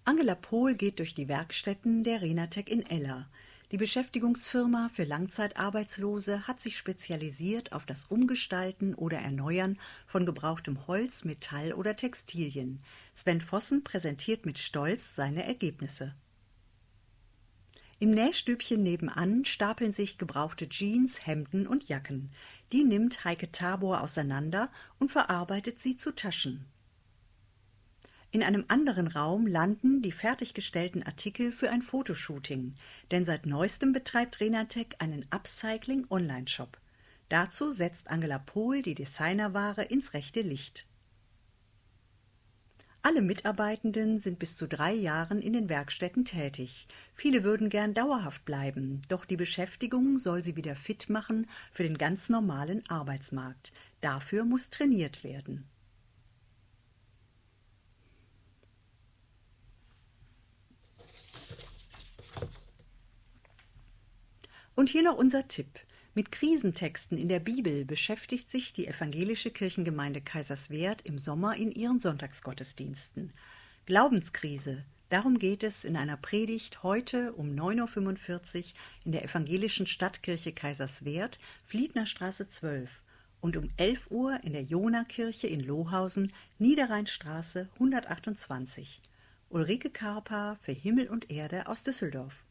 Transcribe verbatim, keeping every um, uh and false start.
Angela Pohl geht durch die Werkstätten der Renatec in Eller. Die Beschäftigungsfirma für Langzeitarbeitslose hat sich spezialisiert auf das Umgestalten oder Erneuern von gebrauchtem Holz, Metall oder Textilien. Sven Vossen präsentiert mit Stolz seine Ergebnisse. Im Nähstübchen nebenan stapeln sich gebrauchte Jeans, Hemden und Jacken. Die nimmt Heike Tabor auseinander und verarbeitet sie zu Taschen. In einem anderen Raum landen die fertiggestellten Artikel für ein Fotoshooting, denn seit neuestem betreibt Renatec einen Upcycling-Online-Shop. Dazu setzt Angela Pohl die Designerware ins rechte Licht. Alle Mitarbeitenden sind bis zu drei Jahren in den Werkstätten tätig. Viele würden gern dauerhaft bleiben, doch die Beschäftigung soll sie wieder fit machen für den ganz normalen Arbeitsmarkt. Dafür muss trainiert werden. Und hier noch unser Tipp. Mit Krisentexten in der Bibel beschäftigt sich die evangelische Kirchengemeinde Kaiserswerth im Sommer in ihren Sonntagsgottesdiensten. Glaubenskrise, darum geht es in einer Predigt heute um neun Uhr fünfundvierzig in der evangelischen Stadtkirche Kaiserswerth, Fliednerstraße zwölf und um elf Uhr in der Jonakirche in Lohausen, Niederrheinstraße hundertachtundzwanzig. Ulrike Karpa für Himmel und Erde aus Düsseldorf.